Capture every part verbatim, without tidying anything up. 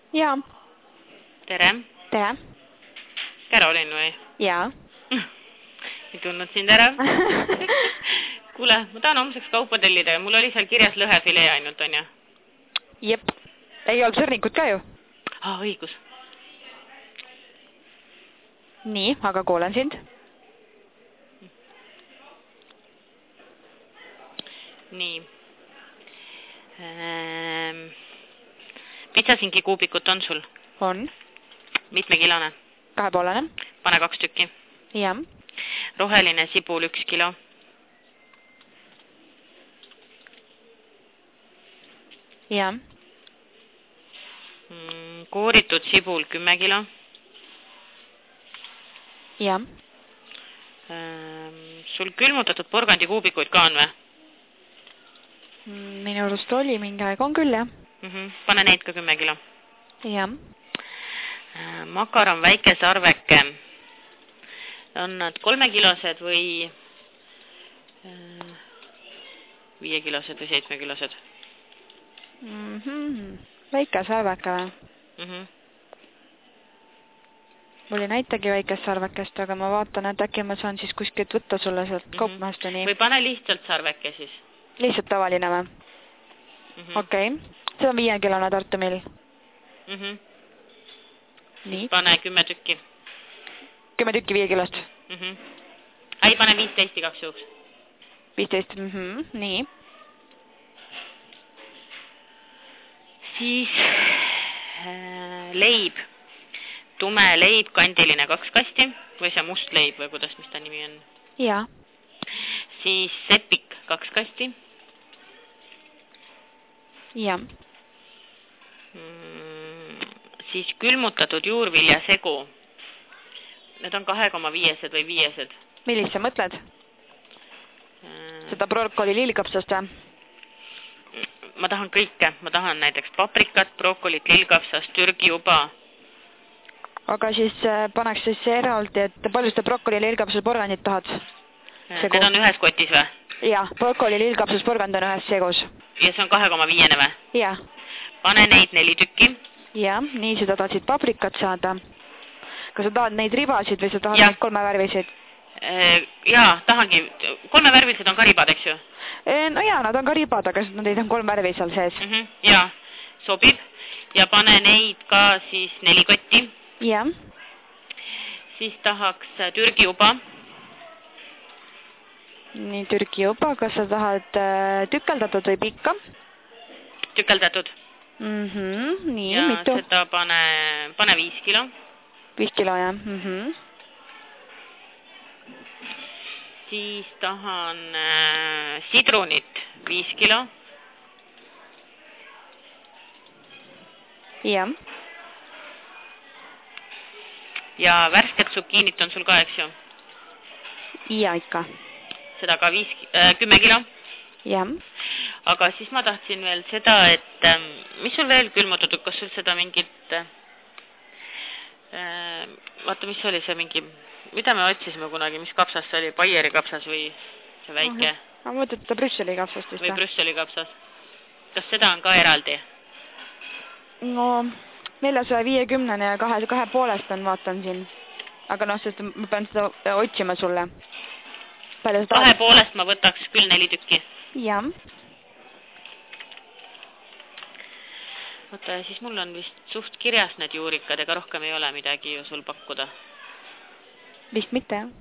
Jaa. Tere. Tere. Karolin või? Jaa. Ei tundnud sind ära. Kuule, ma tahan homseks kaupa tellida ja mul oli seal kirjas lõhefilee ainult, on ja? Jep. Ei olnud sõrnikud ka ju? Ah, õigus. Nii, aga kuulen sind. Nii. Ähm, pitsasingi kuubikut on sul? On. Mitmekilone? Kahepoolene. Pane kaks tükki. Jah. Roheline sibul üks kilo. Jah. Mm, kooritud sibul kümme kilo. Jah. Ähm, sul külmutatud porgandikuubikuid ka on või? Minu arust oli mingi aeg on küll, jah. Mm -hmm. Pane neid ka kümme kilo. Jah. Äh, makaron väike sarveke. On nad kolmekilosed või äh, viiekilosed või seitsmekilosed? Mm -hmm. Väike sarveke või? Mm -hmm. Mul ei näitagi väikest sarvekest, aga ma vaatan, et äkki ma saan siis kuskilt võtta sulle sealt mm -hmm. kaupmahast või nii. Või pane lihtsalt sarveke siis. Lihtsalt tavaline või? Mm -hmm. Okei. Okay. See on viiekilone Tartu mill. Mm -hmm. Nii. Pane kümme tükki. Kümme tükki viiekilost? Mm -hmm. Ei, pane viisteist igaks juhuks. viisteist, mm -hmm. Nii. Siis äh, leib. Tume leib, kandiline kaks kasti. Või see must leib või kuidas, mis ta nimi on? Jaa. Siis sepik kaks kasti. Jah. Mm, siis külmutatud juurvilja segu. Need on kahe koma viiesed või viiesed. Millist sa mõtled? Äh, Seda brokkoli lillkapsast või? Ma tahan kõike. Ma tahan näiteks paprikat, brokkolit, lillkapsast, türgi uba. Aga siis paneks siis eraldi, et palju seda brokkoli lillkapsas porgandit tahad? Segu. Need on ühes kotis või? Jah, brokkoli lillkapsas porgand on ühes segus. Ja see on kahe koma viiene või? Jah. Pane neid neli tükki. Jah, nii seda tahtsid paprikat saada. Kas sa tahad neid ribasid või sa tahad ja. neid kolmevärvisid? Jaa, tahangi. Kolmevärvilised on ka ribad, eks ju? No jaa, nad on ka ribad, aga neid on kolm värvi seal sees. Mm -hmm. Jaa, sobib. Ja pane neid ka siis neli kotti. Jah. Siis tahaks türgi uba. Nii, türgi uba. Kas sa tahad tükeldatud või pikka? Tükeldatud. Mm -hmm. Nii, ja mitu? Ja seda pane, pane viis kilo. Viis kilo, jah. Mm -hmm. Siis tahan äh, sidrunit viis kilo. Jah. Ja värsket zukiinit on sul ka, eks ju? Ja ikka. Seda ka viis, äh, kümme kilo. Jah. Aga siis ma tahtsin veel seda, et äh, mis sul veel külmutatud, kas sul seda mingit äh, vaata, mis oli see mingi, mida me otsisime kunagi, mis kapsas see oli, Baieri kapsas või see väike? Ma mõtled seda Brüsseli kapsast vist. Või Brüsseli kapsas. Kas seda on ka eraldi? No neljasaja viiekümnene ja kahe, kahe poolest on, vaatan siin. Aga noh, sest ma pean seda otsima sulle. Kahe poolest ma võtaks küll neli tükki. Jah. Võta, ja siis mul on vist suht kirjas need juurikad, ega rohkem ei ole midagi ju sul pakkuda. Vist mitte, jah.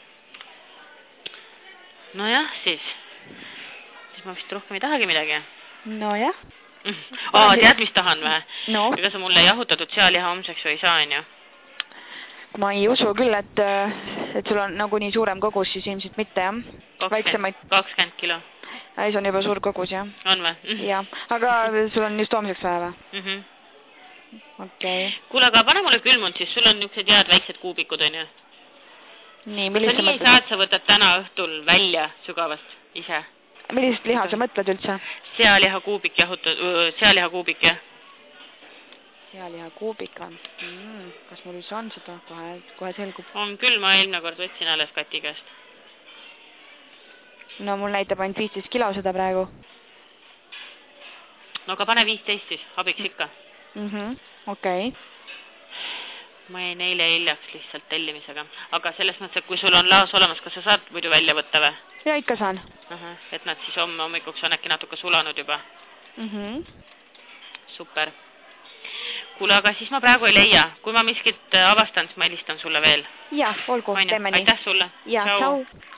Nojah, siis. Siis ma vist rohkem ei tahagi midagi. Nojah. Aa, tead, mis tahan või? No. Ega sa mulle jahutatud sealiha homseks või ei saa, on ju? Ma ei usu küll, et, et sul on nagu nii suurem kogus, siis ilmselt mitte, jah. Väiksemaid. kakskümmend kilo. Ei, see on juba suur kogus, jah. On või? Jah, aga sul on just homseks vaja või? Mm -hmm. Okei. Okay. Kuule, aga pane mulle külmund, siis sul on niisugused head väiksed kuubikud, on ju? Nii, millist sa mõtled? nii saad, sa võtad täna õhtul välja sügavast ise. Millist liha sa mõtled üldse? Sealiha kuubik jahutud, sealiha kuubik, jah. Sealiha kuubik on. Mm, kas mul üldse on seda? Kohe, kohe selgub. On küll, ma eelmine kord võtsin alles Kati käest. No mul näitab ainult viisteist kilo seda praegu. No aga pane viisteist siis, abiks ikka. Mhm, okei. Ma jäin eile hiljaks lihtsalt tellimisega. Aga selles mõttes, et kui sul on laos olemas, kas sa saad muidu välja võtta või? Ja ikka saan. Aha, et nad siis homme hommikuks on äkki natuke sulanud juba. Mhm. Super. Kuule, aga siis ma praegu ei leia. Kui ma miskit avastan, siis ma helistan sulle veel. Ja, olgu, Onju, teeme nii. aitäh sulle. Ja, Tšau. tšau.